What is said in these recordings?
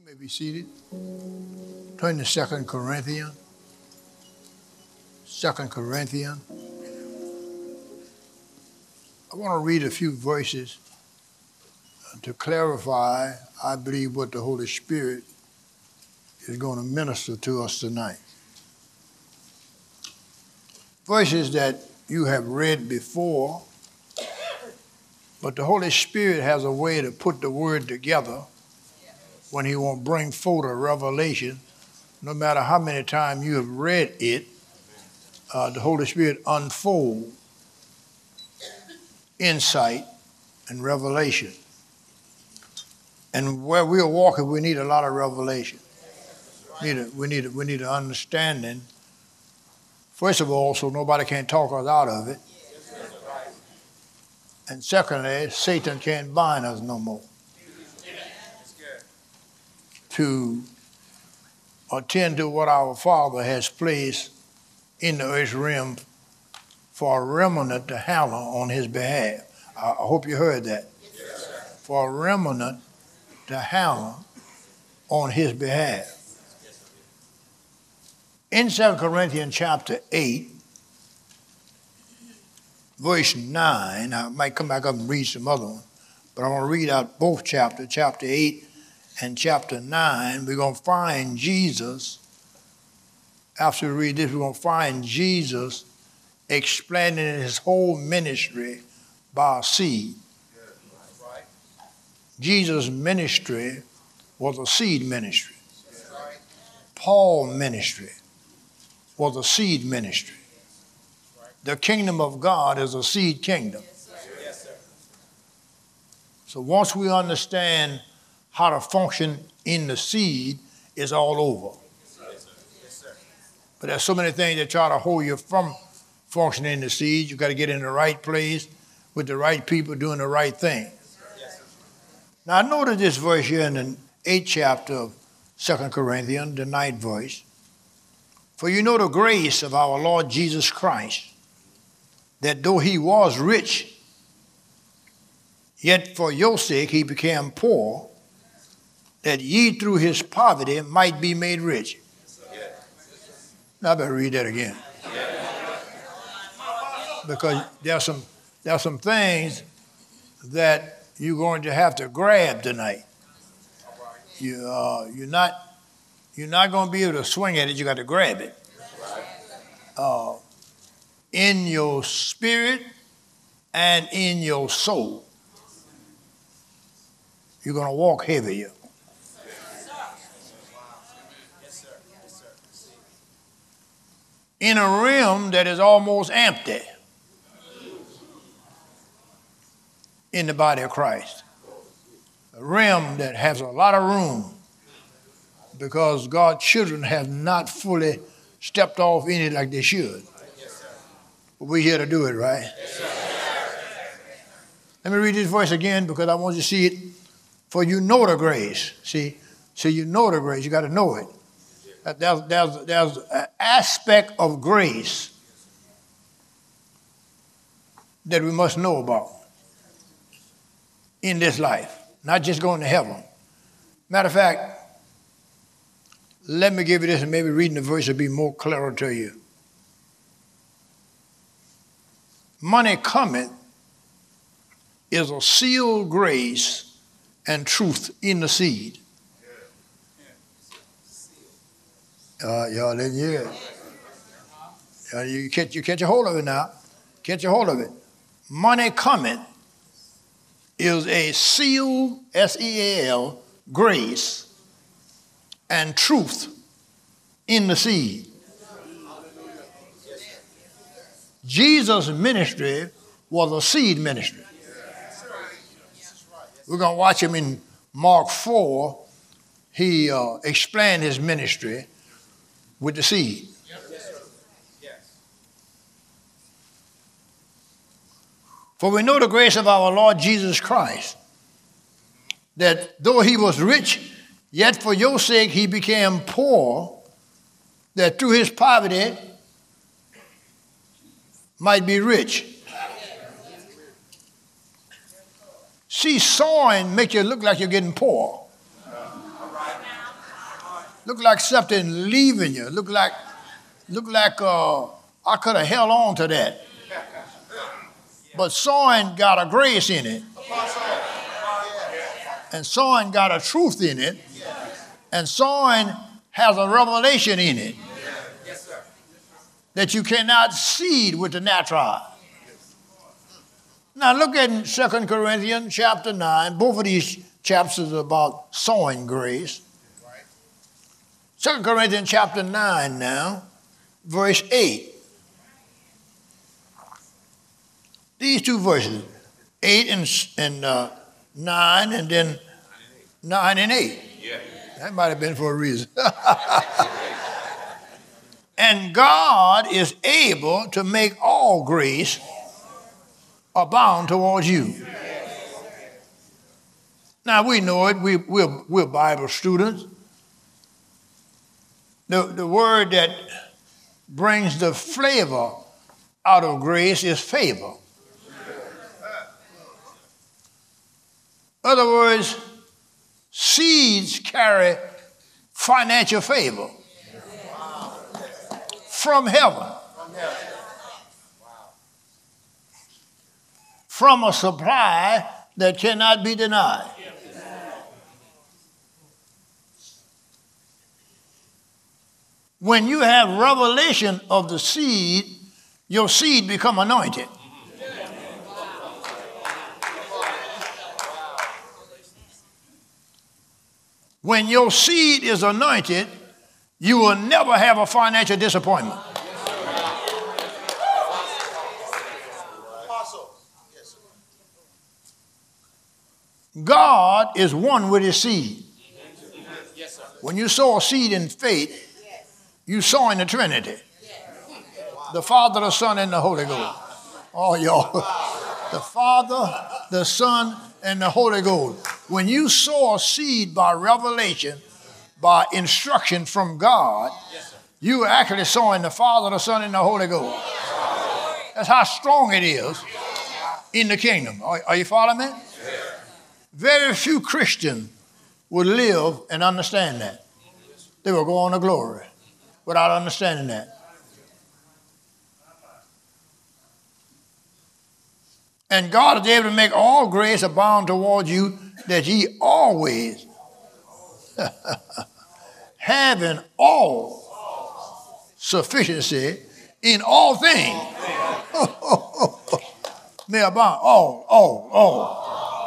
may be seated. Turn to 2 Corinthians. 2 Corinthians. I want to read a few verses to clarify, I believe, what the Holy Spirit is going to minister to us tonight. Verses that you have read before, but the Holy Spirit has a way to put the word together when he won't bring forth a revelation. No matter how many times you have read it, the Holy Spirit unfolds insight and revelation. And where we're walking, we need a lot of revelation. We need an understanding. First of all, so nobody can talk us out of it. And secondly, Satan can't bind us no more. To attend to what our Father has placed in the earth realm for a remnant to handle on his behalf. I hope you heard that. Yes, for a remnant to handle on his behalf. In 2 Corinthians chapter 8, verse 9, I might come back up and read some other ones, but I want to read out both chapters, chapter 8 and chapter 9. We're going to find Jesus. After we read this, we're going to find Jesus explaining his whole ministry by a seed. Jesus' ministry was a seed ministry. Paul's ministry was a seed ministry. The kingdom of God is a seed kingdom. So once we understand how to function in the seed, it's all over. But there's so many things that try to hold you from functioning in the seed. You've got to get in the right place with the right people doing the right thing. Now, I noted this verse here in the 8th chapter of 2 Corinthians, the 9th verse. For you know the grace of our Lord Jesus Christ, that though he was rich, yet for your sake he became poor, that ye through his poverty might be made rich. Now I better read that again. Because there's some things that you're going to have to grab tonight. You're not going to be able to swing at it. You got to grab it. In your spirit and in your soul, you're going to walk heavier. In a realm that is almost empty in the body of Christ. A realm that has a lot of room because God's children have not fully stepped off in it like they should. But we're here to do it, right? Let me read this verse again because I want you to see it. For you know the grace. See, you know the grace. You got to know it. There's an aspect of grace that we must know about in this life, not just going to heaven. Matter of fact, let me give you this, and maybe reading the verse will be more clearer to you. Money cometh is a sealed grace and truth in the seed. Y'all didn't hear it. You catch a hold of it now. Catch a hold of it. Money coming is a sealed, S-E-A-L, grace and truth in the seed. Jesus' ministry was a seed ministry. We're going to watch him in Mark 4. He explained his ministry with the seed. For we know the grace of our Lord Jesus Christ, that though he was rich, yet for your sake he became poor, that through his poverty might be rich. See, sowing makes you look like you're getting poor. Look like something leaving you. Look like I could have held on to that. But sowing got a grace in it. And sowing got a truth in it. And sowing has a revelation in it that you cannot see with the natural eye. Now look at 2 Corinthians chapter 9. Both of these chapters are about sowing grace. 2 Corinthians chapter 9 now, verse 8. These two verses, 8 and 9, and then 9 and 8. Yeah. That might have been for a reason. And God is able to make all grace abound towards you. Now we know it. We're Bible students. The word that brings the flavor out of grace is favor. In other words, seeds carry financial favor from heaven, from a supply that cannot be denied. When you have revelation of the seed, your seed become anointed. When your seed is anointed, you will never have a financial disappointment. God is one with his seed. When you sow a seed in faith, you sow in the Trinity. The Father, the Son, and the Holy Ghost. Oh, y'all. The Father, the Son, and the Holy Ghost. When you sow a seed by revelation, by instruction from God, you are actually sowing the Father, the Son, and the Holy Ghost. That's how strong it is in the kingdom. Are you following me? Very few Christians would live and understand that. They will go on to glory without understanding that. And God is able to make all grace abound toward you, that ye always, having all sufficiency in all things, may abound. All.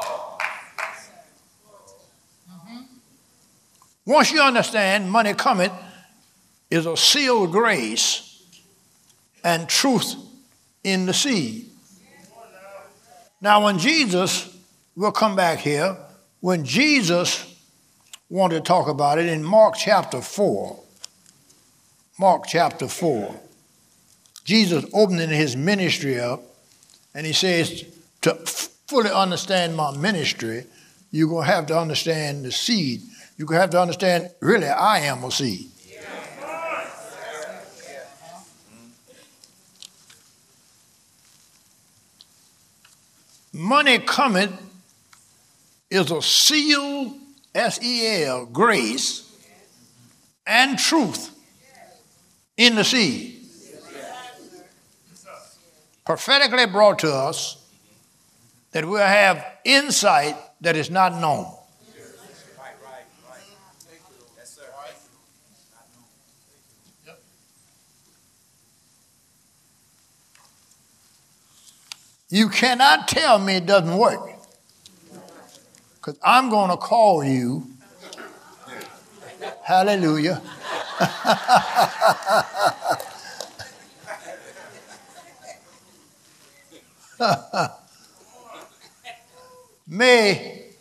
Once you understand, money cometh is a sealed grace and truth in the seed. Now, when Jesus, we'll come back here, when Jesus wanted to talk about it in Mark chapter 4, Jesus opening his ministry up, and he says, to fully understand my ministry, you're going to have to understand the seed. You're going to have to understand, really, I am a seed. Money cometh is a sealed, S-E-L, grace and truth in the seed. Prophetically brought to us that we'll have insight that is not known. You cannot tell me it doesn't work, because I'm going to call you. Hallelujah. May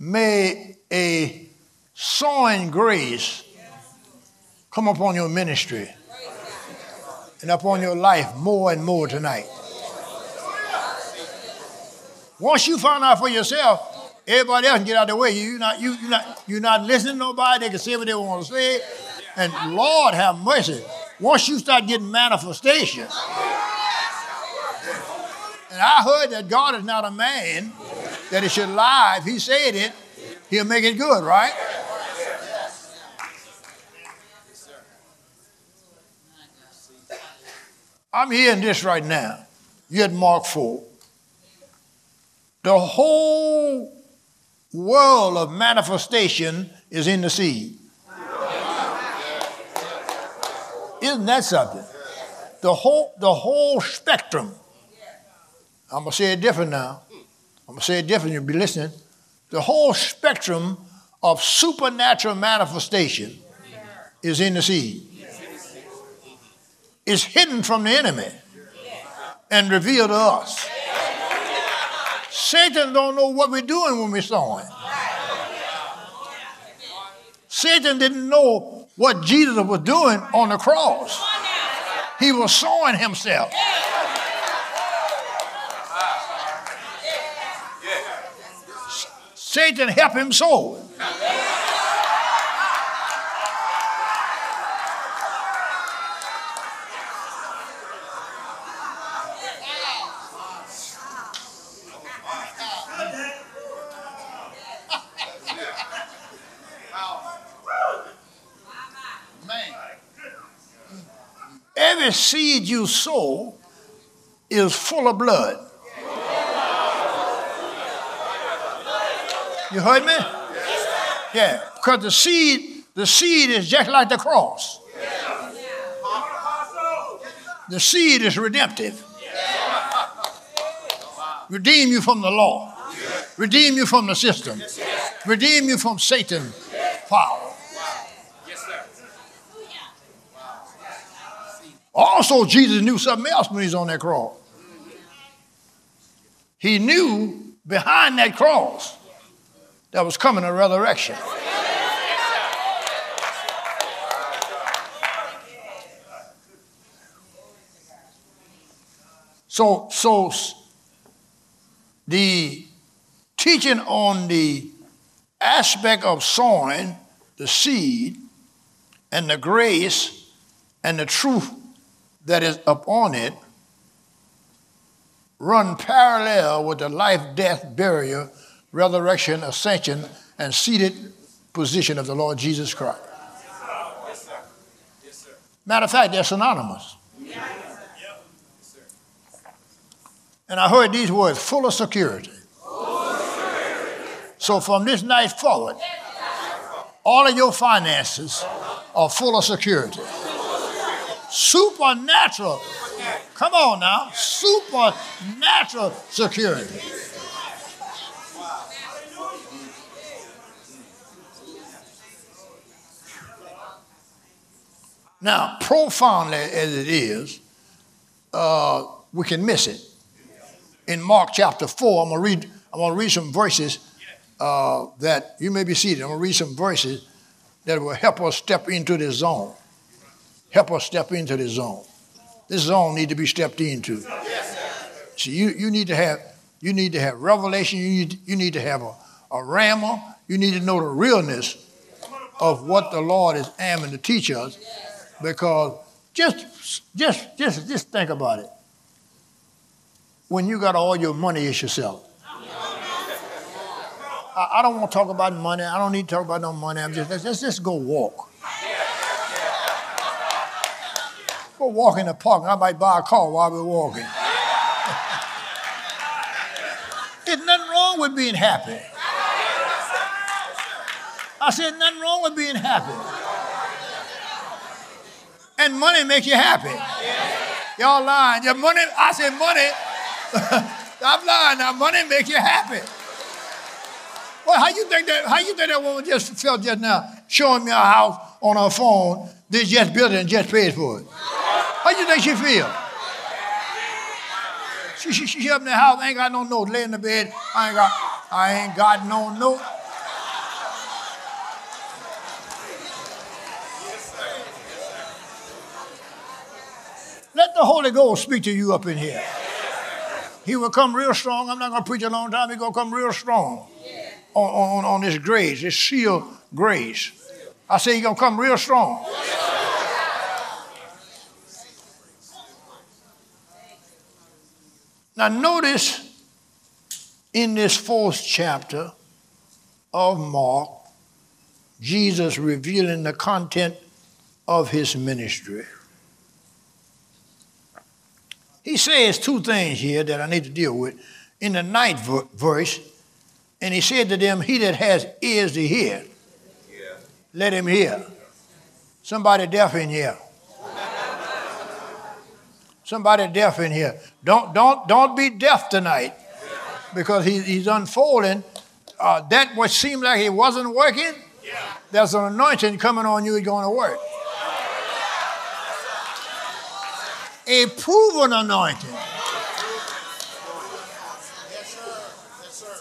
a sowing grace come upon your ministry and upon your life more and more tonight. Once you find out for yourself, everybody else can get out of the way. You're not listening to nobody. They can say what they want to say. And Lord have mercy. Once you start getting manifestation, and I heard that God is not a man that he should lie. If he said it, he'll make it good, right? I'm hearing this right now. You're at Mark 4. The whole world of manifestation is in the seed. Isn't that something? The whole spectrum. I'm going to say it different now. I'm going to say it different. You'll be listening. The whole spectrum of supernatural manifestation is in the seed. It's hidden from the enemy and revealed to us. Satan don't know what we're doing when we're sowing. Satan didn't know what Jesus was doing on the cross. He was sowing himself. Satan helped him sow. Every seed you sow is full of blood. You heard me? Yeah, because the seed is just like the cross. The seed is redemptive. Redeem you from the law. Redeem you from the system. Redeem you from Satan's power. Also, Jesus knew something else when he was on that cross. He knew behind that cross there was coming a resurrection. So the teaching on the aspect of sowing the seed and the grace and the truth that is upon it run parallel with the life, death, burial, resurrection, ascension, and seated position of the Lord Jesus Christ. Matter of fact, they're synonymous. And I heard these words, full of security. So from this night forward, all of your finances are full of security. Supernatural. Come on now. Supernatural security. Now, profoundly as it is, we can miss it. In Mark chapter 4, I'm going to read some verses that you may be seated. I'm going to read some verses that will help us step into this zone. Help us step into this zone. This zone needs to be stepped into. See, you need to have revelation. You need to have a rhema. You need to know the realness of what the Lord is aiming to teach us. Because just think about it. When you got all your money, it's yourself. I don't want to talk about money. I don't need to talk about no money. Let's just go walk. Go walk in the park. I might buy a car while we're walking. There's nothing wrong with being happy. I said nothing wrong with being happy. And money make you happy. Y'all lying. Your money, I said money. I'm lying now. Money make you happy. Well, how you think that woman just felt just now showing me a house on her phone? They just built it and just paid for it. How you think she feel? She up in the house, ain't got no note, lay in the bed. I ain't got no note. Let the Holy Ghost speak to you up in here. He will come real strong. I'm not going to preach a long time. He's going to come real strong on this grace, this sealed grace. I say he's going to come real strong. Now notice in this 4th chapter of Mark, Jesus revealing the content of his ministry. He says two things here that I need to deal with. In the ninth verse, and he said to them, he that has ears to hear, let him hear. Somebody deaf in here. Somebody deaf in here. Don't be deaf tonight, because he's unfolding that what seemed like it wasn't working. There's an anointing coming on you. It's going to work. A proven anointing. Yes, sir. Yes, sir.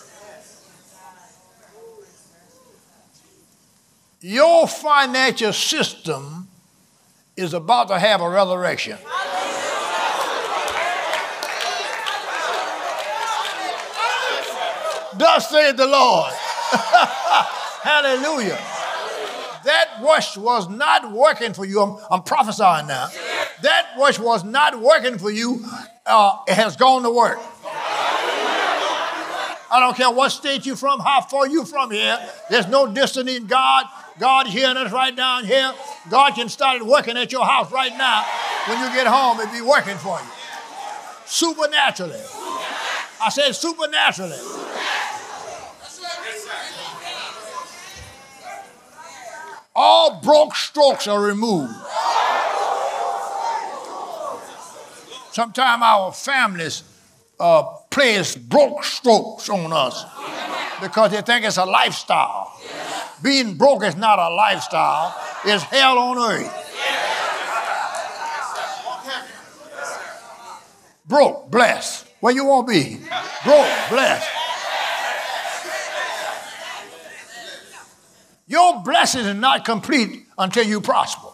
Your financial system is about to have a resurrection. Thus saith the Lord. Hallelujah. That which was not working for you, I'm prophesying now. That which was not working for you, it has gone to work. I don't care what state you're from, how far you're from here. There's no distance in God. God hearing us right down here. God can start working at your house right now. When you get home, it'll be working for you. Supernaturally. I said supernaturally. All broke strokes are removed. Sometimes our families plays broke strokes on us because they think it's a lifestyle. Being broke is not a lifestyle. It's hell on earth. Broke, blessed. Where you want to be? Broke, blessed. Your blessing is not complete until you prosper.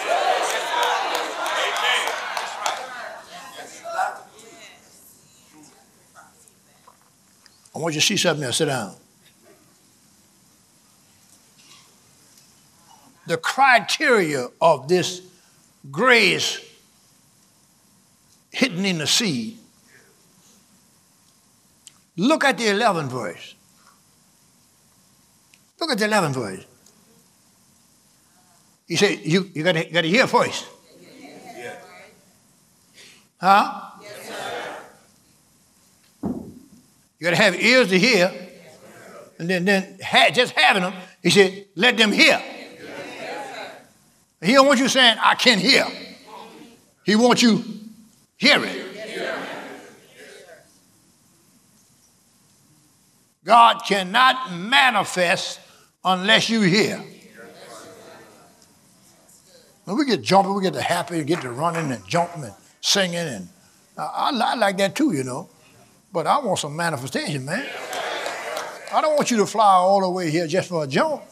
I want you to see something there. Sit down. The criteria of this grace hidden in the seed. Look at the 11th verse. Look at the 11th verse. He said, you got to hear first. Huh? You got to have ears to hear. And then just having them, he said, let them hear. He don't want you saying, I can't hear. He wants you hearing. God cannot manifest unless you hear. When we get jumping, we get to happy, get to running and jumping and singing. And I like that too, you know. But I want some manifestation, man. I don't want you to fly all the way here just for a jump.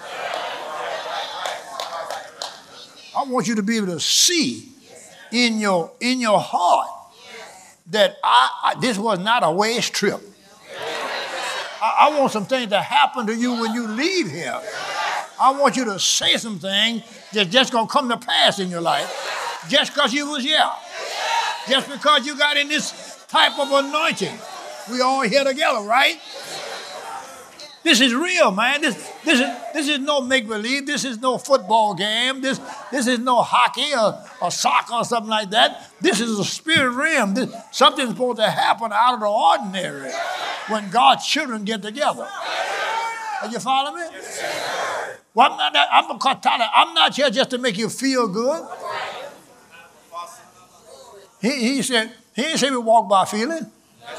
I want you to be able to see in your heart that this was not a waste trip. I want some things to happen to you when you leave here. I want you to say some things that's just going to come to pass in your life just because you was here. Just because you got in this type of anointing. We all here together, right? This is real, man. This is no make-believe. This is no football game. This is no hockey or soccer or something like that. This is a spirit realm. Something's supposed to happen out of the ordinary when God's children get together. Are you following me? Well, I'm not here just to make you feel good. He said, he didn't say we walk by feeling.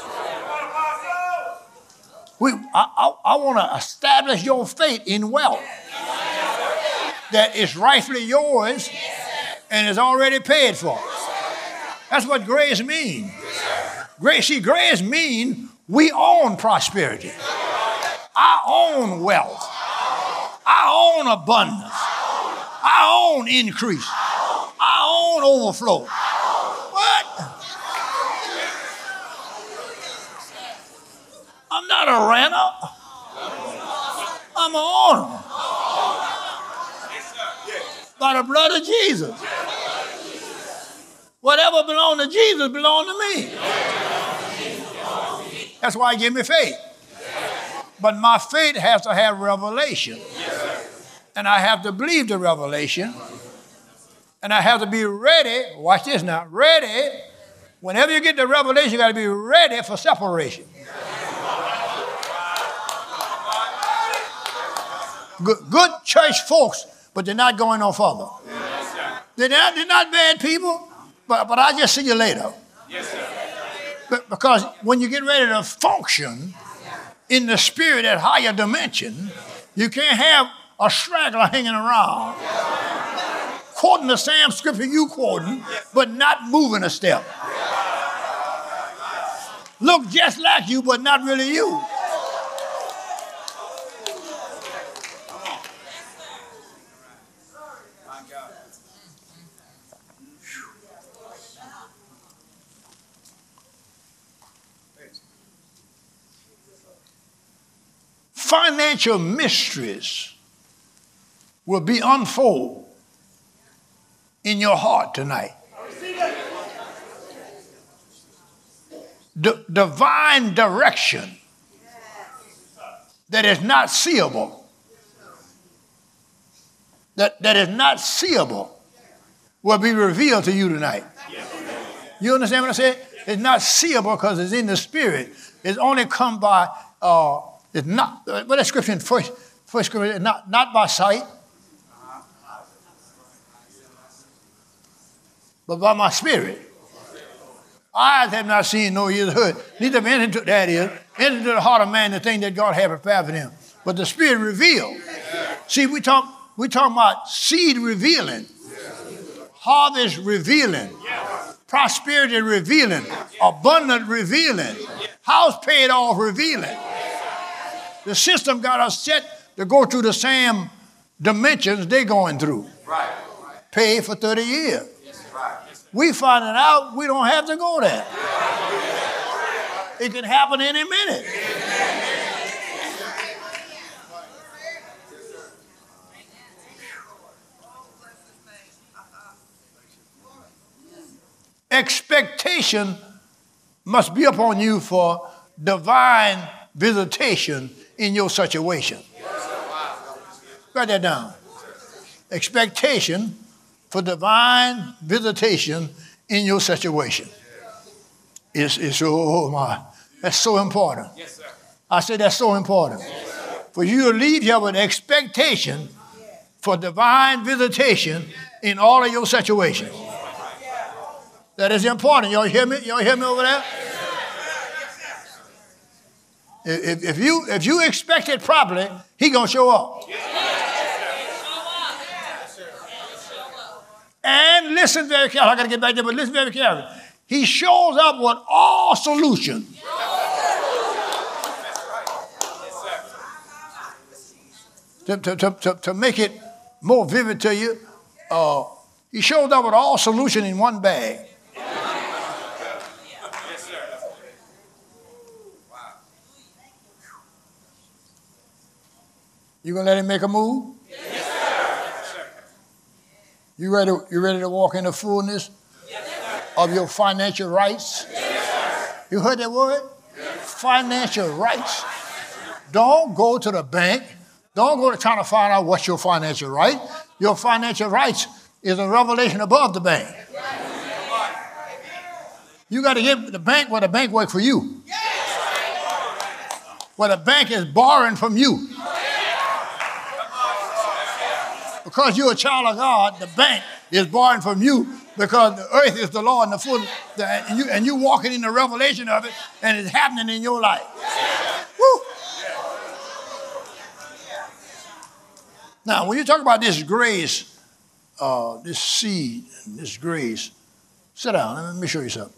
I want to establish your faith in wealth. That is rightfully yours and is already paid for. That's what grace means. Grace means we own prosperity. I own wealth. I own abundance. I own increase. I own overflow. What? I'm not a renter. I'm an owner. By the blood of Jesus. Whatever belongs to Jesus belongs to me. That's why he gave me faith. But my faith has to have revelation. And I have to believe the revelation. And I have to be ready, watch this now, ready Whenever you get the revelation, you got to be ready for separation. Good church folks, but they're not going no further. They're not bad people, but I'll just see you later. Because when you get ready to function in the spirit at higher dimension, you can't have a straggler hanging around, quoting the same scripture you quoting, but not moving a step. Look just like you, but not really you. Financial mysteries will be unfolded in your heart tonight. Divine direction that is not seeable, that is not seeable, will be revealed to you tonight. You understand what I said? It's not seeable because it's in the spirit. It's only come by, it's not, what that scripture in first scripture, not by sight, but by my spirit. Eyes have not seen, nor ears heard. Neither have entered into the heart of man the thing that God had prepared for them. But the Spirit revealed. See, we talk about seed revealing, harvest revealing, prosperity revealing, abundant revealing, house paid off revealing. The system got us set to go through the same dimensions they're going through. Pay for 30 years. We finding out we don't have to go there. It can happen any minute. Expectation must be upon you for divine visitation in your situation. Write that down. Expectation for divine visitation in your situation. That's so important. Yes, sir. I said that's so important. For you to leave here with expectation for divine visitation in all of your situations. That is important. Y'all hear me? Y'all hear me over there? If you expect it properly, he gonna show up. And listen very carefully. I got to get back there, but listen very carefully. He shows up with all solutions. To make it more vivid to you, he shows up with all solutions in one bag. You gonna let him make a move? You ready to walk in the fullness of your financial rights? You heard that word? Financial rights. Don't go to the bank. Don't go to trying to find out what's your financial right. Your financial rights is a revelation above the bank. You got to get the bank where the bank works for you. Where the bank is borrowing from you. Because you're a child of God, the bank is borrowing from you because the earth is the Lord and the full, and you walking in the revelation of it, and it's happening in your life. Woo. Now, when you talk about this grace, this seed, and this grace, sit down. Let me show you something.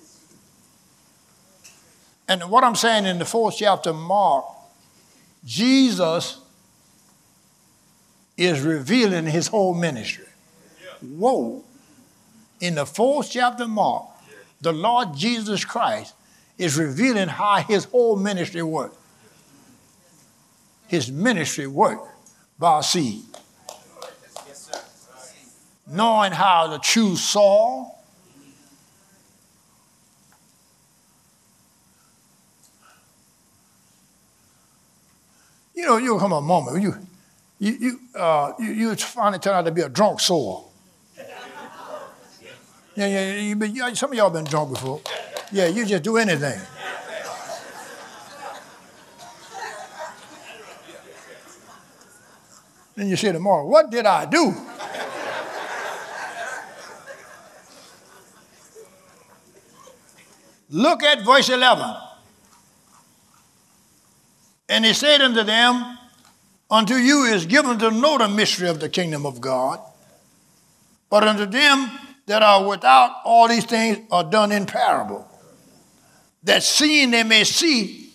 And what I'm saying in the 4th chapter of Mark, Jesus is revealing his whole ministry. Whoa. In the 4th chapter of Mark, the Lord Jesus Christ is revealing how his whole ministry worked. His ministry worked by seed. Knowing how to choose Saul, you'll come a moment you finally turn out to be a drunk soul. Yeah, some of y'all been drunk before. Yeah, you just do anything. Then you say tomorrow, what did I do? Look at verse 11. And he said unto them, unto you is given to know the mystery of the kingdom of God, but unto them that are without, all these things are done in parable, that seeing they may see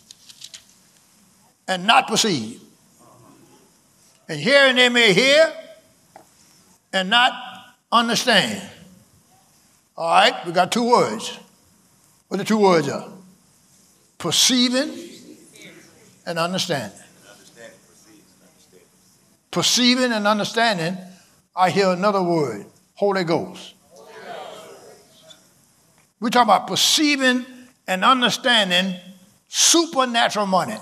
and not perceive, and hearing they may hear and not understand. All right, we got two words. What the two words are? Perceiving and understanding. Perceiving and understanding, I hear another word, Holy Ghost. We're talking about perceiving and understanding supernatural money.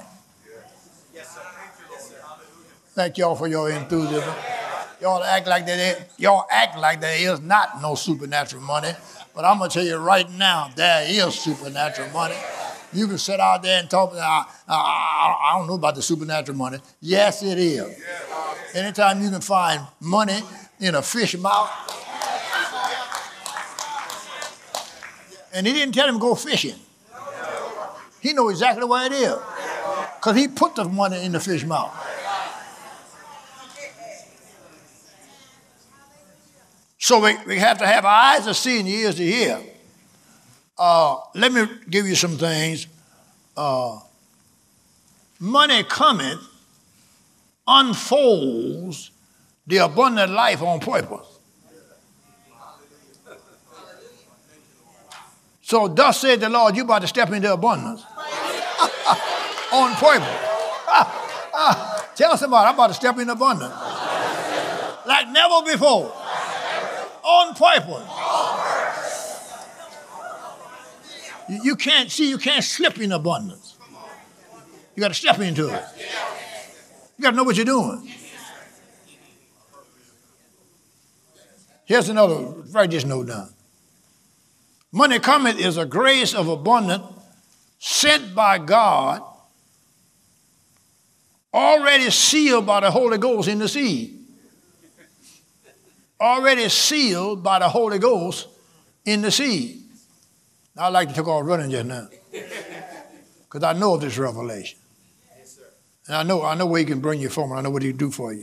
Thank y'all for your enthusiasm. Y'all act like there is not no supernatural money, but I'm gonna tell you right now, there is supernatural money. You can sit out there and talk, I don't know about the supernatural money. Yes, it is. Anytime you can find money in a fish mouth. And he didn't tell him to go fishing. He knows exactly where it is. Because he put the money in the fish mouth. So we have to have eyes to see and ears to hear. Let me give you some things. Money cometh, unfolds the abundant life on purpose. So thus said the Lord, you about to step into abundance. On purpose. Tell somebody, I'm about to step into abundance. Like never before. On purpose. You can't slip in abundance. You got to step into it. You got to know what you're doing. Here's another, write this note down. Money cometh is a grace of abundance sent by God, already sealed by the Holy Ghost in the seed. Already sealed by the Holy Ghost in the seed. Now, I'd like to take off running just now. Because I know this revelation. And I know where he can bring you from, and I know what he can do for you.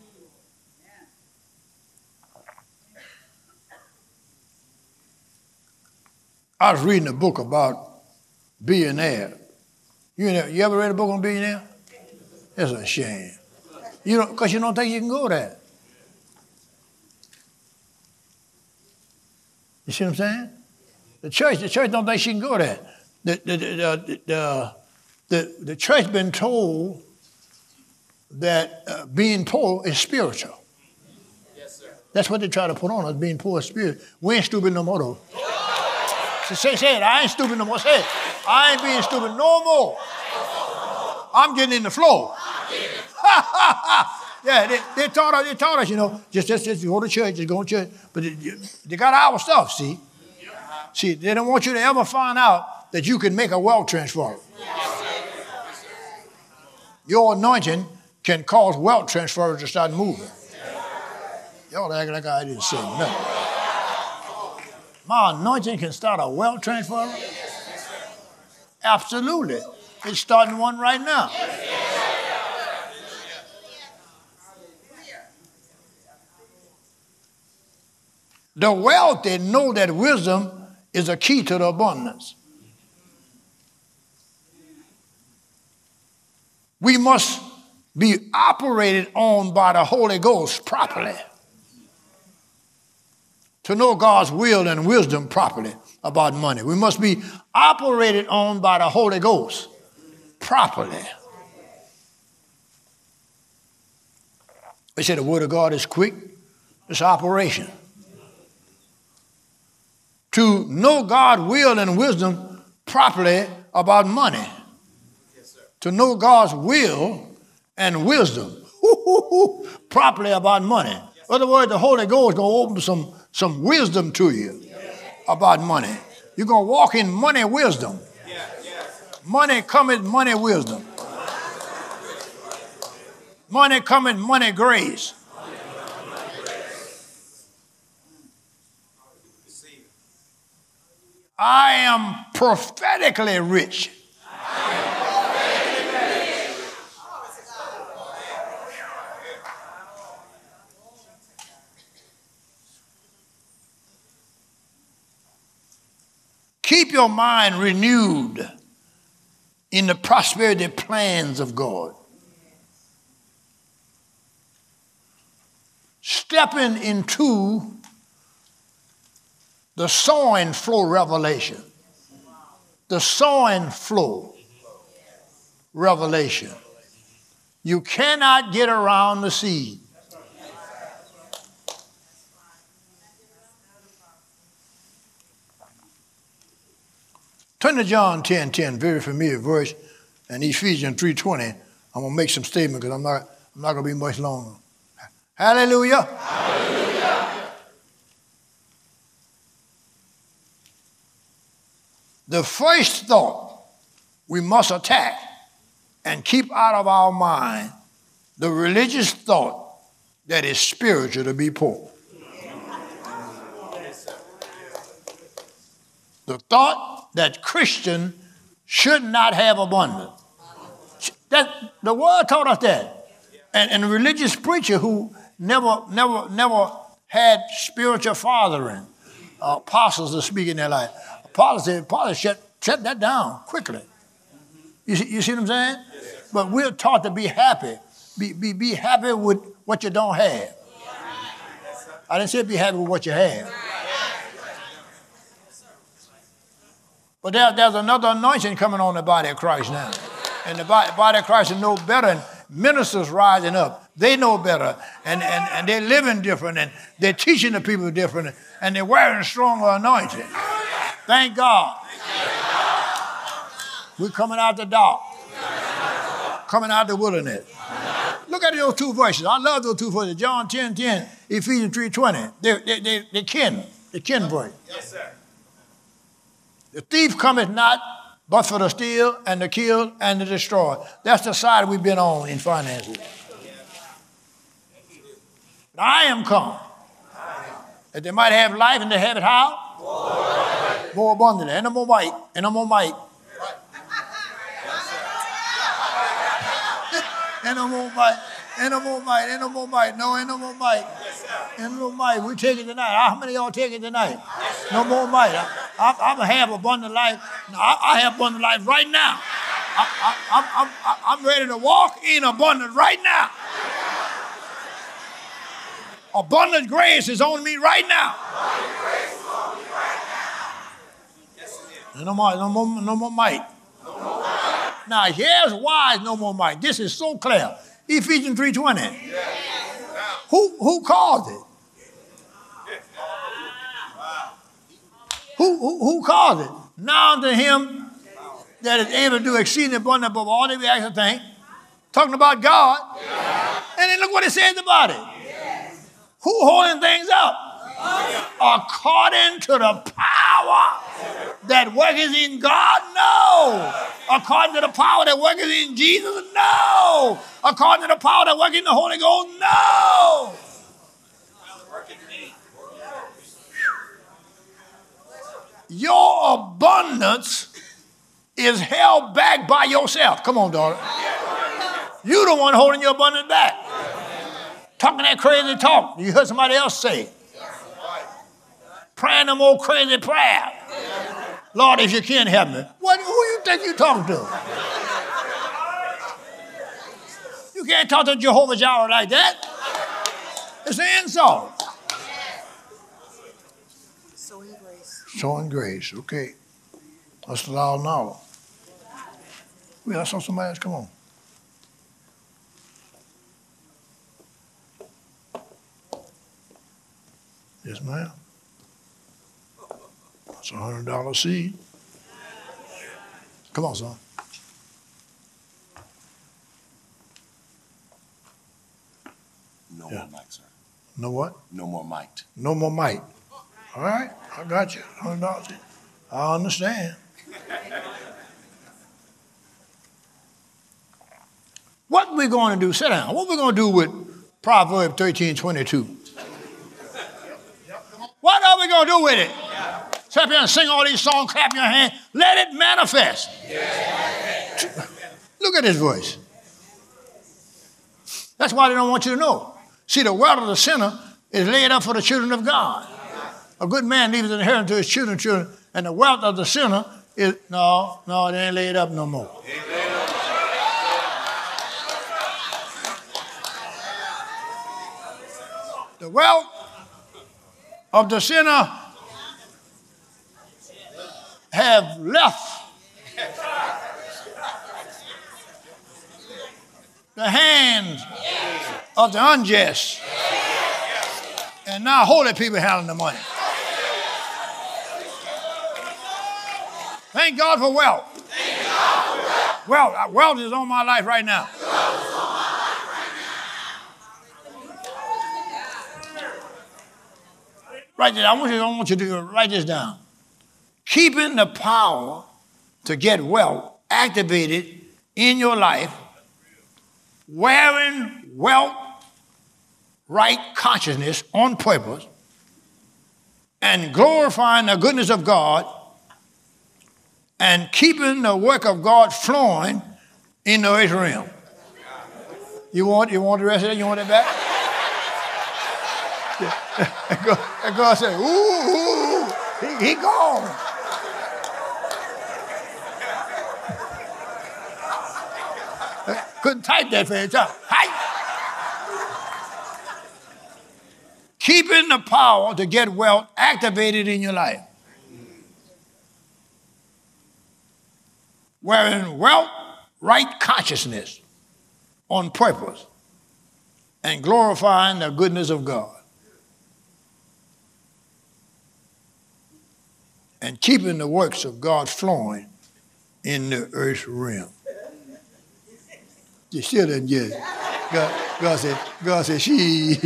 I was reading a book about billionaire. You ever read a book on billionaire? It's a shame. Because you don't think you can go there. You see what I'm saying? The church don't think she can go there. The church been told that being poor is spiritual. Yes, sir. That's what they try to put on us, being poor is spiritual. We ain't stupid no more, though. So say it. I ain't stupid no more. Say it. I ain't being stupid no more. I'm getting in the flow. Yeah, they taught us, just go to church, just go to church. But they got our stuff, see? See, they don't want you to ever find out that you can make a wealth transfer. Your anointing can cause wealth transfer to start moving. Y'all act like I didn't say nothing. My anointing can start a wealth transfer? Absolutely. It's starting one right now. The wealthy know that wisdom is a key to the abundance. We must be operated on by the Holy Ghost properly. To know God's will and wisdom properly about money. We must be operated on by the Holy Ghost properly. They say the word of God is quick. It's operation. To know God's will and wisdom properly about money. Yes, sir. To know God's will and wisdom properly about money. In other words, the Holy Ghost is going to open some wisdom to you about money. You're going to walk in money wisdom. Money cometh, money wisdom. Money cometh, money grace. I am prophetically rich. Keep your mind renewed in the prosperity plans of God. Stepping into the sowing flow revelation. The sowing flow revelation. You cannot get around the seed. Turn to John 10:10, very familiar verse, and Ephesians 3:20. I'm going to make some statements because I'm not going to be much longer. Hallelujah. Hallelujah. The first thought we must attack and keep out of our mind the religious thought that is spiritual to be poor. The thought that Christian should not have abundance. That the world taught us that. And a religious preacher who never had spiritual fathering, apostles to speak in their life. Apostles shut that down quickly. You see what I'm saying? But we're taught to be happy. Be happy with what you don't have. I didn't say be happy with what you have. But there's another anointing coming on the body of Christ now. And the body of Christ is no better. And ministers rising up. They know better. And they're living different. And they're teaching the people different. And they're wearing stronger anointing. Thank God. We're coming out the dark. Coming out the wilderness. Look at those two verses. I love those two verses. John 10:10, Ephesians 3:20. They're kin. The kin verse. Yes, sir. The thief cometh not but for to steal and to kill and to destroy. That's the side we've been on in finances. But I am come that they might have life and they have it how? More abundantly. And no more might. And no more might. And no more might. And no more might. And no more might. No, ain't no more might. And no more might. We take it tonight. How many of y'all take it tonight? No more might. I'm going to have abundant life. No, I have abundant life right now. I'm ready to walk in abundance right now. Abundant grace is on me right now. And no more might. Now here's why no more might. This is so clear. Ephesians 3:20. Who caused it? Who caused it? Now unto him that is able to do exceeding abundantly above all that we ask or think. Talking about God. And then look what it says about it. Who holding things up? According to the power that worketh in God? No. According to the power that worketh in Jesus? No. According to the power that worketh in the Holy Ghost? No. Your abundance is held back by yourself. Come on, daughter. You the one holding your abundance back. Talking that crazy talk. You heard somebody else say. Praying them old crazy prayer. Lord, if you can help me. Who you think you're talking to? You can't talk to Jehovah Jireh like that. It's an insult. Sowing grace, okay. That's a loud novel. Wait, I saw somebody else. Come on. Yes, ma'am. That's $100 seed. Come on, son. No more might, sir. No what? No more might. No more might. All right, I got you. $100. I understand. What we going to do? Sit down. What we going to do with Proverbs 13:22? What are we going to do with it? Sit up here and sing all these songs, clap your hands. Let it manifest. Look at his voice. That's why they don't want you to know. See, the wealth of the sinner is laid up for the children of God. A good man leaves an inheritance to his children, and the wealth of the sinner is, no, it ain't laid up no more. The wealth of the sinner have left the hands of the unjust, and now holy people handling the money. Thank God for wealth. Wealth is on my life right now. Write this. I want you to write this down. Keeping the power to get wealth activated in your life, wearing wealth, right consciousness on purpose, and glorifying the goodness of God, and keeping the work of God flowing in the earth realm. You want the rest of that? You want it back? And God said, ooh, he gone. Couldn't type that fast. Hi. Keeping the power to get wealth activated in your life. Wearing wealth, right consciousness on purpose, and glorifying the goodness of God. And keeping the works of God flowing in the earth realm. You still didn't get it. God said, she.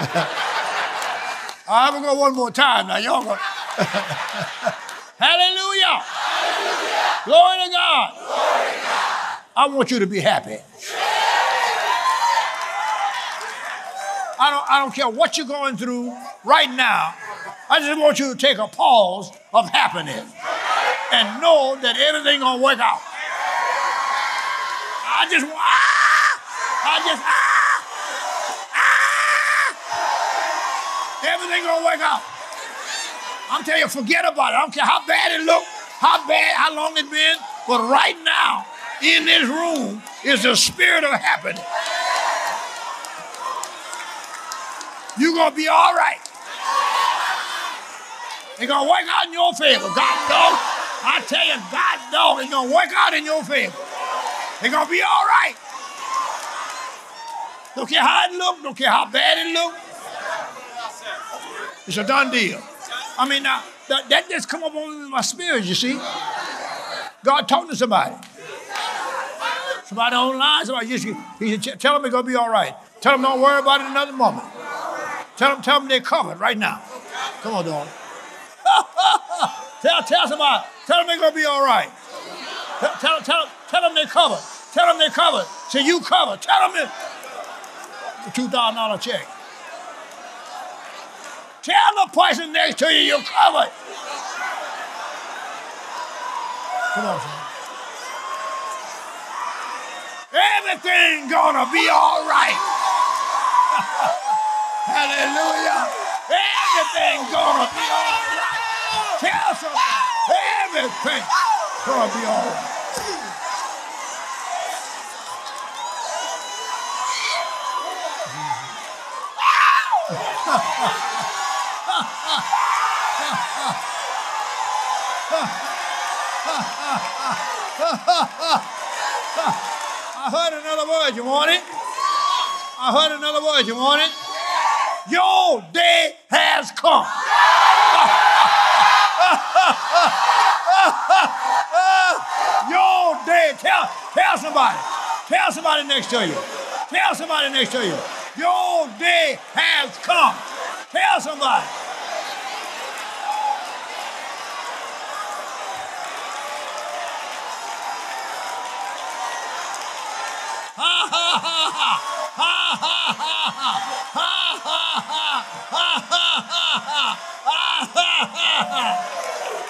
I'm going to go one more time now. Y'all go. Hallelujah. Glory to God. I want you to be happy. I don't care what you're going through right now. I just want you to take a pause of happiness and know that everything's going to work out. Everything's going to work out. I'm telling you, forget about it. I don't care how bad it looked, how long it's been, but right now, in this room, is the spirit of happiness. You're going to be all right. It's going to work out in your favor. God, dog. I tell you, God, dog, it's going to work out in your favor. It's going to be all right. Don't care how it looked. Don't care how bad it looked. It's a done deal. I mean, now, that just come up on my spirit, you see. God talking to somebody. Somebody online, he said, tell them it's going to be all right. Tell them don't worry about it another moment. Tell them they're covered right now. Come on, darling. Tell somebody. Tell them they're going to be all right. Tell them they're covered. Tell them they're covered. Say, you covered. Tell them the $2,000 check. Tell the person next to you you're covered. Come on, son. Everything's gonna be all right. Hallelujah. Everything's gonna be all right. Tell somebody, everything's gonna be all right. I heard another word. You want it? I heard another word. You want it? Your day has come. Your day. Tell somebody. Tell somebody next to you. Tell somebody next to you. Your day has come. Tell somebody.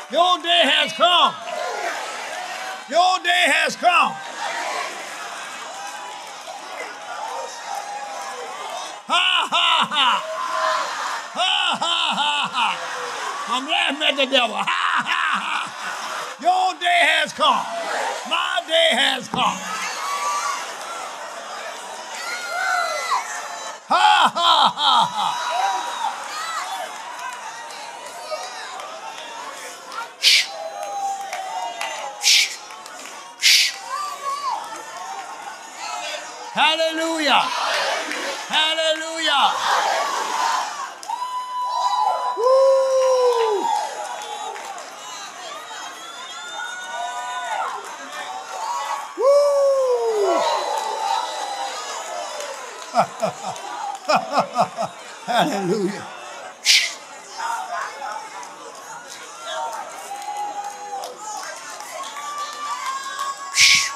Your day has come. Your day has come. Ha ha ha. Ha ha ha ha. I'm laughing at the devil. Ha ha ha. Your day has come. My day has come. Ha ha ha ha. Shh. Shh. Shh. Hallelujah. Hallelujah. Woo. Woo. Hallelujah. Shh. Shh.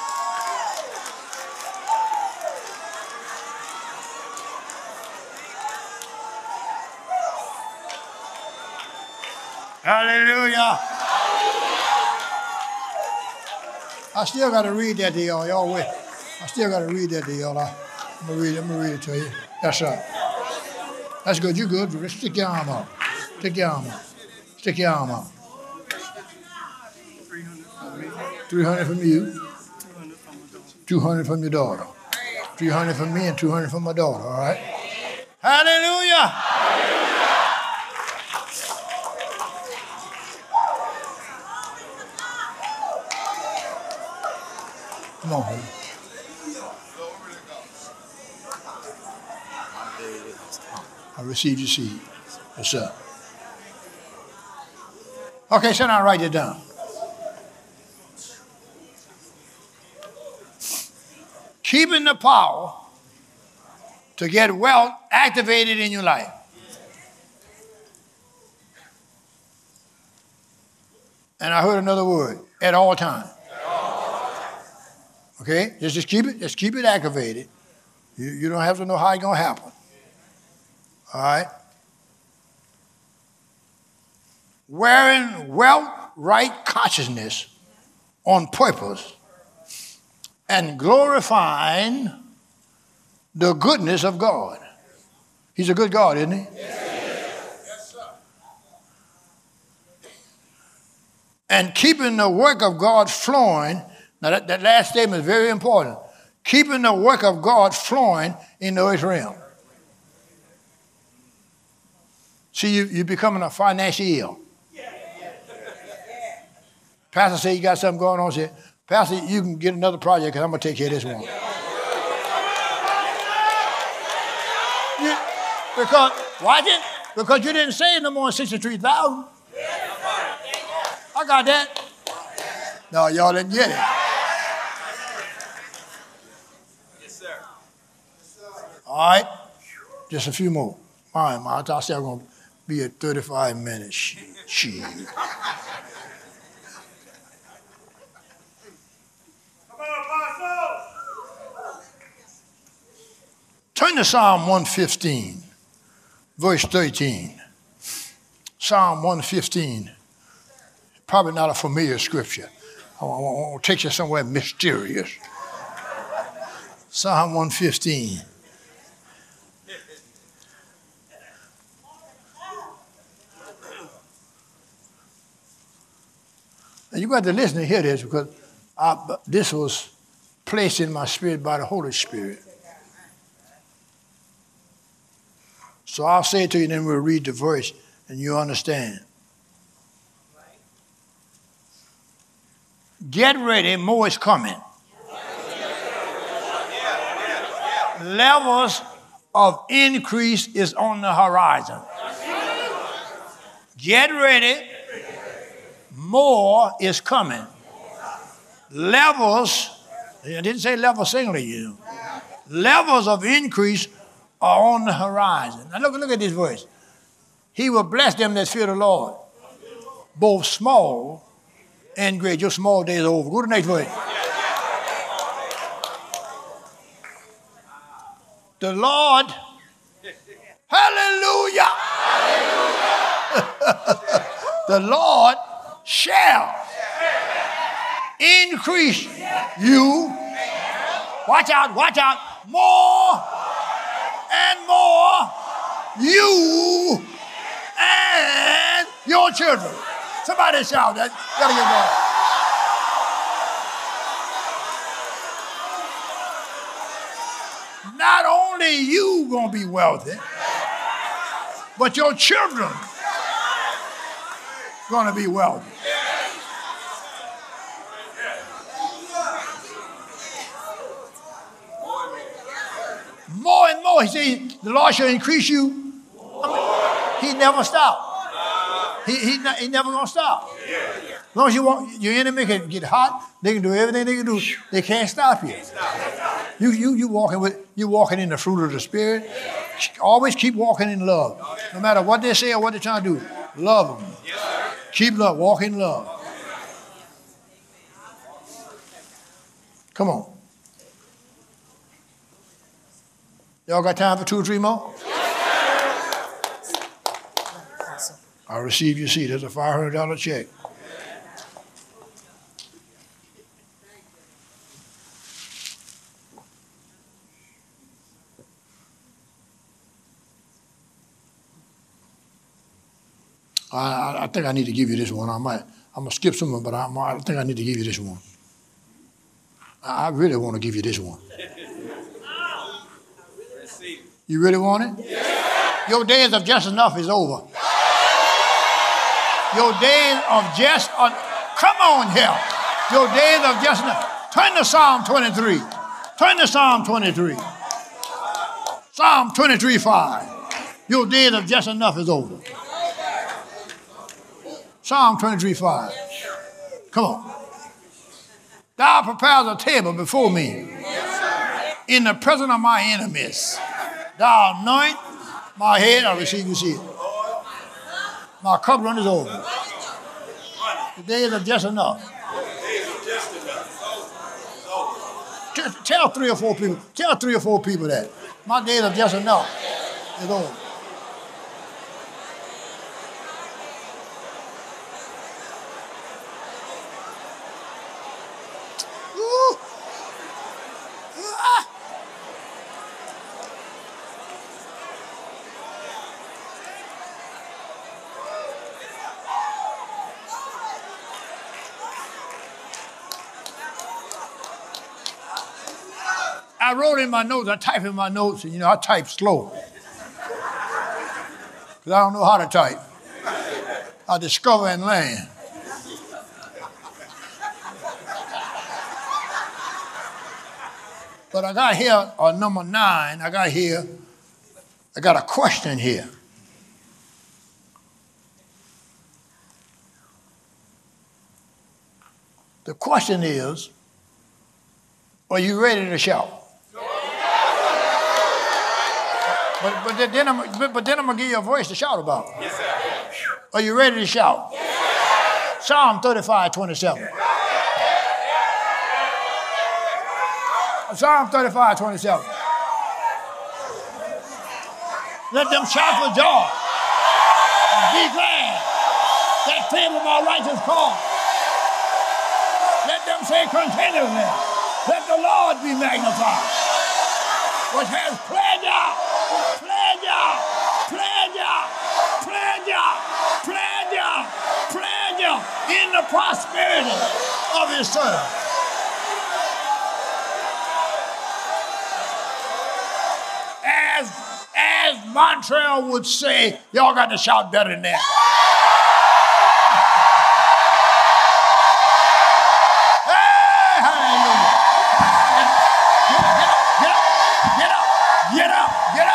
Hallelujah. I still got to read that to y'all. Y'all wait. I still got to read that to y'all. I'm going to read it to you. That's right. That's good. You good. Stick your arm out. Stick your arm out. Stick your arm out. 300 from you. 200 from your daughter. 300 from me and 200 from my daughter. All right? Hallelujah. Come on, honey. I received your seed. Yes, sir. Okay, so now write it down. Keeping the power to get wealth activated in your life. And I heard another word, at all times. Okay, just keep it activated. You don't have to know how it's going to happen. All right? Wearing wealth right consciousness on purpose and glorifying the goodness of God. He's a good God, isn't he? Yes, sir. And keeping the work of God flowing. Now that last statement is very important. Keeping the work of God flowing in the earth realm. See, you're becoming a financier. Pastor said you got something going on. Said, Pastor, you can get another project because I'm going to take care of this one. Because, watch it, because you didn't save no more than 63,000. I got that. No, y'all didn't get it. Yes, sir. All right, just a few more. All right, I said I'm going to be at 35 minutes. Shit. Turn to Psalm 115, verse 13. Psalm 115, probably not a familiar scripture. I want to take you somewhere mysterious. Psalm 115. And you got to listen to hear this because this was placed in my spirit by the Holy Spirit. So I'll say it to you, then we'll read the verse, and you understand. Get ready, more is coming. Levels of increase is on the horizon. Get ready, more is coming. Levels, I didn't say level singly, levels of increase are on the horizon. Now look at this verse. He will bless them that fear the Lord, both small and great. Your small days are over. Go to the next verse. The Lord, hallelujah. The Lord shall increase you. Watch out, watch out. More and more you and your children. Somebody shout that. Gotta get going. Not only you gonna be wealthy, but your children gonna be wealthy. More and more, he said, the Lord shall increase you. He never stopped. He never gonna stop. As long as you want, your enemy can get hot, they can do everything they can do. They can't stop you. You walking in the fruit of the Spirit. Always keep walking in love. No matter what they say or what they're trying to do, love them. Keep love. Walk in love. Come on. Y'all got time for 2 or 3 more? I receive your seat. There's a $500 check. I think I need to give you this one. I'm going to skip some of them, but I think I need to give you this one. I really want to give you this one. You really want it? Your days of just enough is over. Your days of just, come on here. Your days of just enough. Turn to Psalm 23. Turn to Psalm 23. Psalm 23:5. Your days of just enough is over. Psalm 23:5. Come on. Thou prepares a table before me in the presence of my enemies. Thou anoint my head, I receive your seed. My cup runneth over. The days of just enough. Tell 3 or 4 people. Tell 3 or 4 people that. My days of just enough is over. I wrote in my notes, I type in my notes, and I type slow. Because I don't know how to type. I discover and learn. But I got here on number 9, I got a question here. The question is, are you ready to shout? But then I'm going to give you a voice to shout about. Yes, sir. Are you ready to shout? Yes. Psalm 35:27. Psalm 35:27. Let them shout for joy and be glad that favor my righteous cause. Let them say continually, let the Lord be magnified, which has pleasure in the prosperity of his son. As Montreal would say, y'all got to shout better than that. Hey, hallelujah. Get up.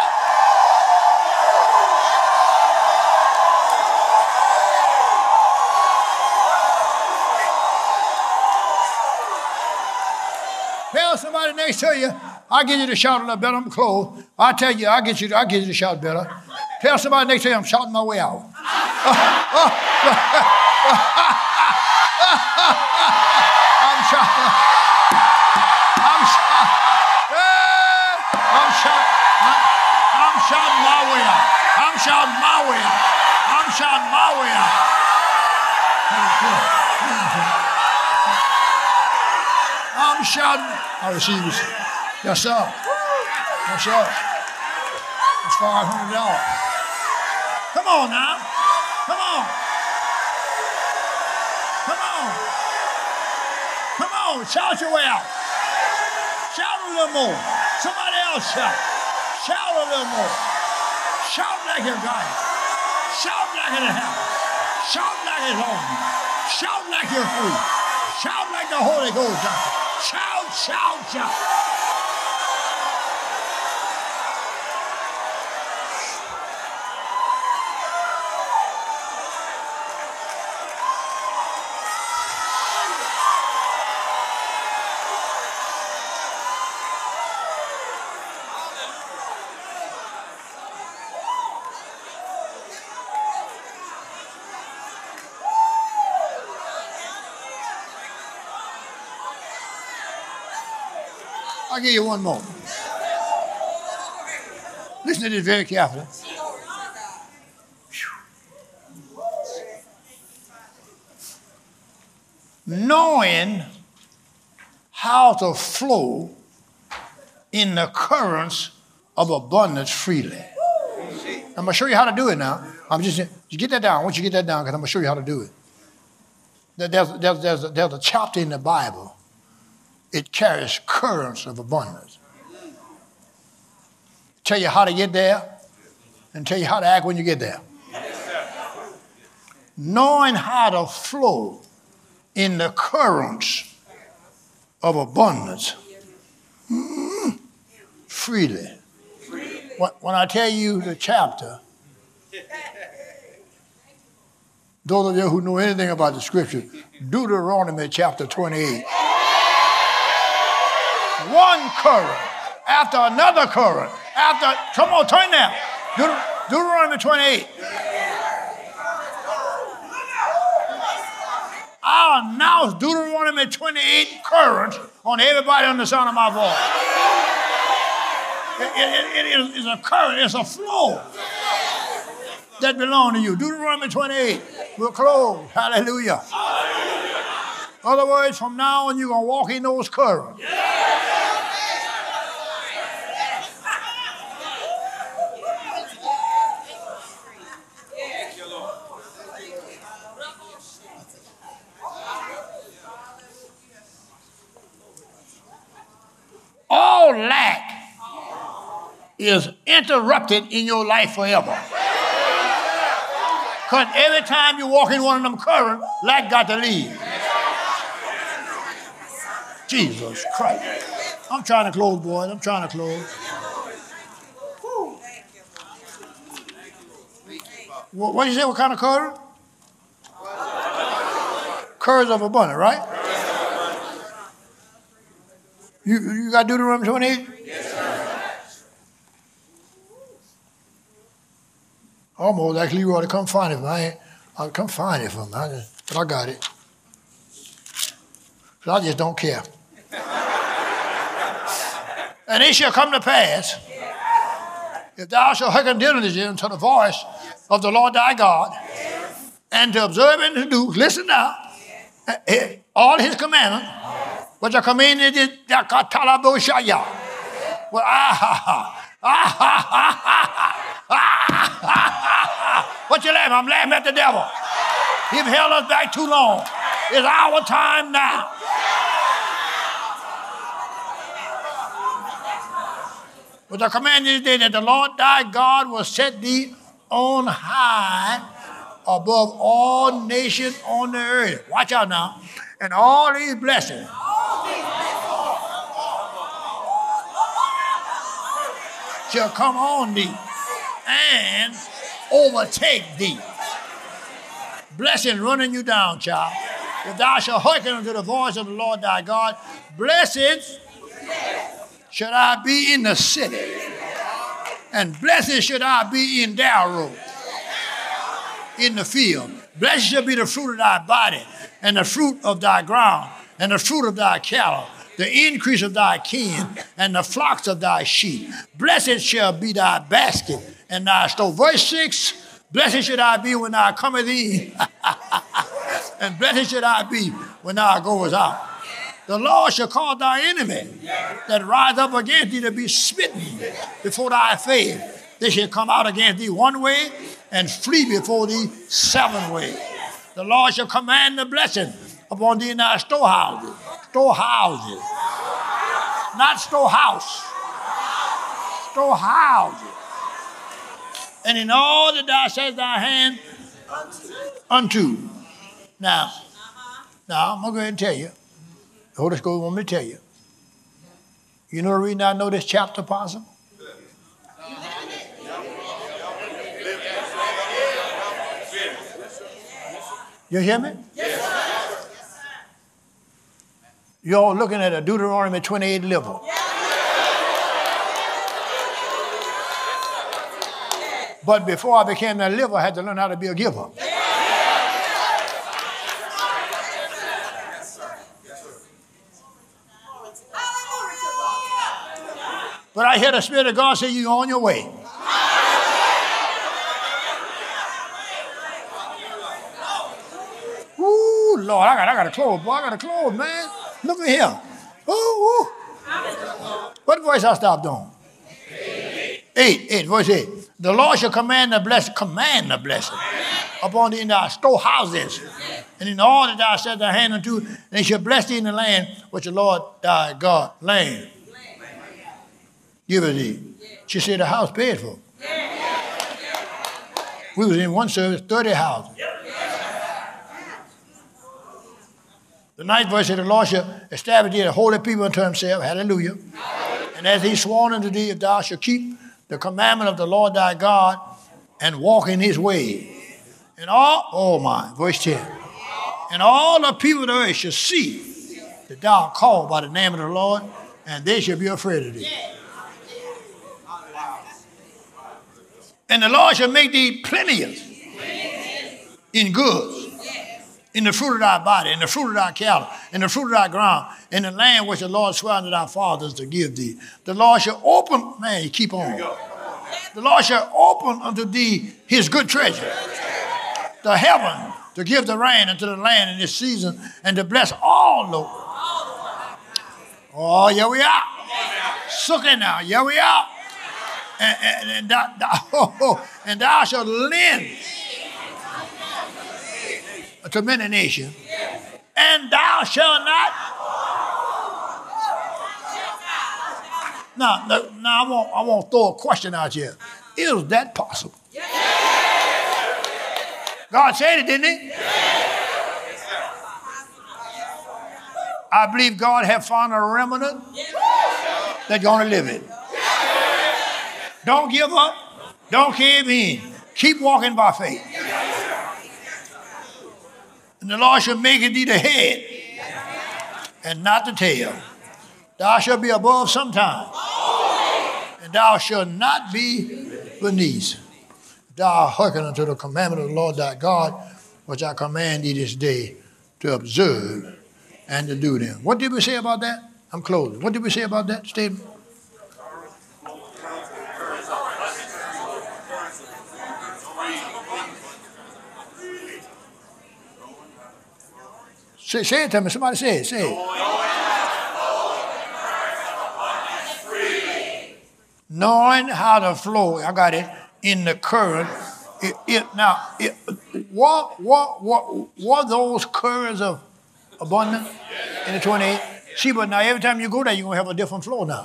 Tell somebody next to you, I'll get you to shout a little better. I'm close. I tell you, I'll get you to shout better. Tell somebody next to you, I'm shouting my way out. I'm shouting my way out. I'm shouting my way out. I receive it. Yes, sir. Yes, sir. It's $500. Come on now. Come on. Come on. Come on. Shout your way out. Shout a little more. Somebody else shout. Shout a little more. Shout like you got it. Shout like it happened. Shout like it's on you. Shout like you're free. Shout like the Holy Ghost. Shout, shout, shout. I'll give you one more. Listen to this very carefully. Knowing how to flow in the currents of abundance freely. I'm going to show you how to do it now. You get that down. I want you to get that down because I'm going to show you how to do it. There's a chapter in the Bible. It carries currents of abundance. Tell you how to get there and tell you how to act when you get there. Knowing how to flow in the currents of abundance freely. When I tell you the chapter, those of you who know anything about the scripture, Deuteronomy chapter 28. One current after another current. Come on, turn now. Deuteronomy 28. I'll announce Deuteronomy 28 currents on everybody on the sound of my voice. It is a current, it's a flow that belongs to you. Deuteronomy 28. We'll close. Hallelujah. In other words, from now on, you're going to walk in those currents. All lack is interrupted in your life forever. Because every time you walk in one of them currents, lack got to leave. Jesus Christ. I'm trying to close, boys. I'm trying to close. What did you say? What kind of current? Currents of abundance, right? You got Deuteronomy 28? Yes, sir. Almost actually you ought to come find it for me. I'll come find it for me. But I got it. So I just don't care. And it shall come to pass, if thou shalt hearken diligently unto the voice of the Lord thy God, and to observe and to do, listen now, all his commandments, which are commanded in Talabosha. Well, what you laughing? I'm laughing at the devil. He's held us back too long. It's our time now. But the command is that the Lord thy God will set thee on high above all nations on the earth. Watch out now. And all these blessings shall come on thee and overtake thee. Blessings running you down, child. If thou shalt hearken unto the voice of the Lord thy God, blessed should I be in the city, and blessed should I be in thy road, in the field. Blessed shall be the fruit of thy body, and the fruit of thy ground, and the fruit of thy cattle, the increase of thy kin, and the flocks of thy sheep. Blessed shall be thy basket and thy store. Verse 6, blessed should I be when thou cometh in, and blessed should I be when thou goest out. The Lord shall cause thy enemy that rise up against thee to be smitten before thy face. They shall come out against thee one way and flee before thee 7 ways. The Lord shall command the blessing upon thee in thy storehouses. Storehouses. Not storehouse. Storehouses. And in all that thou set thy hand unto. Now, I'm going to go ahead and tell you. The Holy Spirit wants me to tell you. You know the reason I know this chapter, Apostle? You hear me? You're looking at a Deuteronomy 28 level. But before I became that liver, I had to learn how to be a giver. But I hear the Spirit of God say, you're on your way. Ooh, Lord, I got to close, boy. I got to close, man. Look at here. Ooh. What voice I stopped on? 8, verse 8. The Lord shall command the blessing upon thee in thy storehouses, and in all that thou set thy hand unto, and he shall bless thee in the land which the Lord thy God land giveth thee. She said the house paid for. We was in one service, 30 houses. The 9th verse said, the Lord shall establish thee a holy people unto himself. Hallelujah. And as he sworn unto thee, if thou shalt keep the commandment of the Lord thy God and walk in his way. And all, verse 10. And all the people of the earth shall see that thou art called by the name of the Lord, and they shall be afraid of thee. And the Lord shall make thee plenteous in goods, in the fruit of thy body, in the fruit of thy cattle, in the fruit of thy ground, in the land which the Lord swore unto thy fathers to give thee. The Lord shall open, man, you keep on. The Lord shall open unto thee his good treasure, the heaven, to give the rain unto the land in this season, and to bless all the. Oh, here we are. Sucking now, here we are. And thou shalt lend to many nations, and thou shalt not. Now I want to throw a question out here. Is that possible? God said it, didn't he? I believe God has found a remnant that's going to live it. Don't give up. Don't cave in. Keep walking by faith. And the Lord shall make thee the head and not the tail. Thou shalt be above sometime, and thou shalt not be beneath. Thou hearken unto the commandment of the Lord thy God, which I command thee this day to observe and to do them. What did we say about that? I'm closing. What did we say about that statement? Say it to me. Somebody say it. Say it. Knowing how to flow. I got it. In the current. What those currents of abundance in the 28? See, but now every time you go there, you're going to have a different flow now.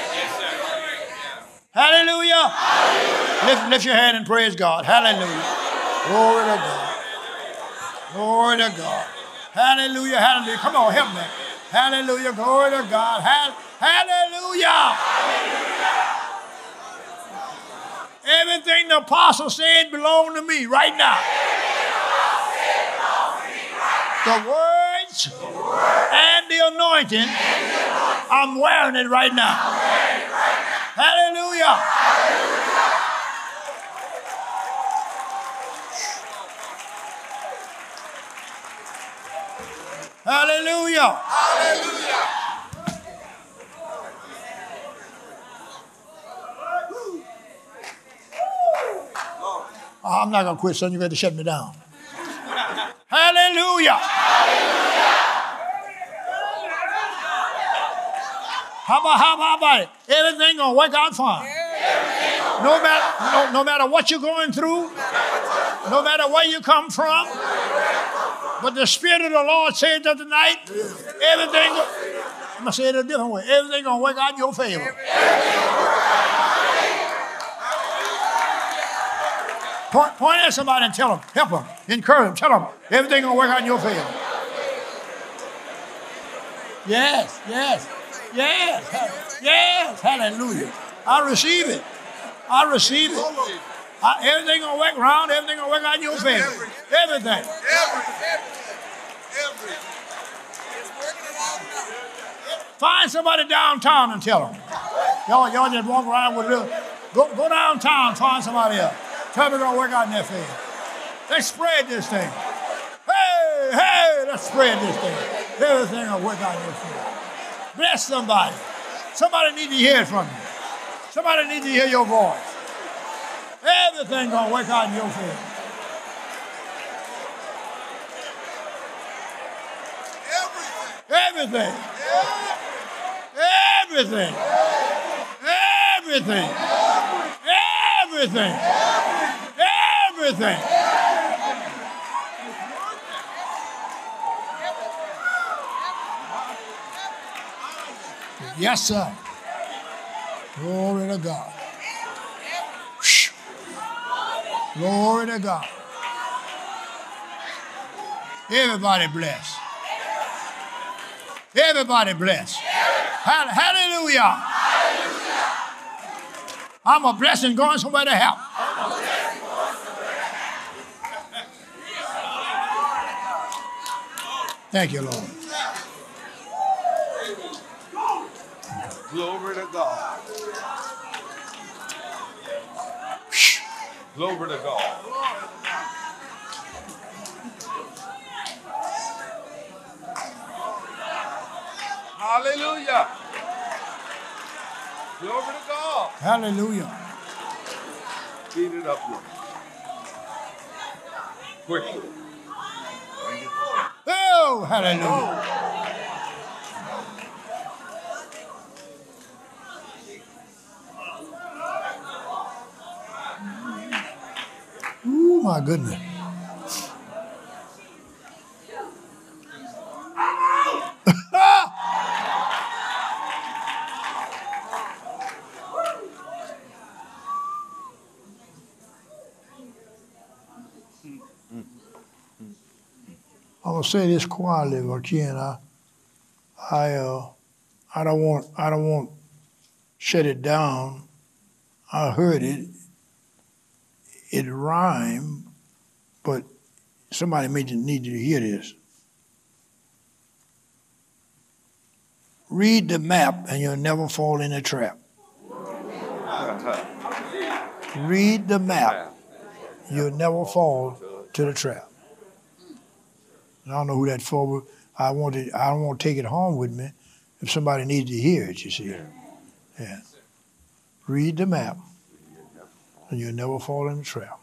Hallelujah. Hallelujah. Lift your hand and praise God. Hallelujah. Glory to God. Glory to God. Hallelujah, hallelujah. Come on, help me. Hallelujah, glory to God. Hallelujah. Everything the apostle said belongs to me right now. The words and the anointing, I'm wearing it right now. Hallelujah. Hallelujah. Hallelujah. I'm not going to quit, son. You got to shut me down. Hallelujah. Hallelujah. How about it? Everything gonna work out fine. No matter what you're going through, no matter where you come from, but the Spirit of the Lord said that tonight, everything, I'm gonna say it a different way, everything gonna work out in your favor. Point at somebody and tell them, help them, encourage them, tell them, everything gonna work out in your favor. Yes, yes, yes, yes, hallelujah. I receive it. I receive it. Everything gonna work around, everything gonna work out in your favor. Everything. Find somebody downtown and tell them. Y'all just walk around with a little, go downtown, find somebody else. Tell them it's gonna work out in their favor. Let's spread this thing. Hey, let's spread this thing. Everything will work out in your favor. Bless somebody. Somebody needs to hear it from you. Somebody needs to hear your voice. Everything gonna work out in your favor. Everything. Everything. Everything. Everything. Everything. Yes, sir. Glory to God. Glory to God. Everybody bless. Everybody bless. Hallelujah. I'm a blessing going somewhere to help. Thank you, Lord. Glory to God. Glory to God. Hallelujah. Glory to God. Hallelujah. Speed it up, Lord. Quickly. Oh, hallelujah. Oh, my goodness. I'm gonna say this quietly if I can. I don't want shut it down. I heard it. It rhymed, but somebody may need to hear this. Read the map and you'll never fall in a trap. Read the map. You'll never fall to the trap. I don't know who that's for, but I don't want to take it home with me if somebody needs to hear it, you see. Yeah. Read the map and you'll never fall in the trap.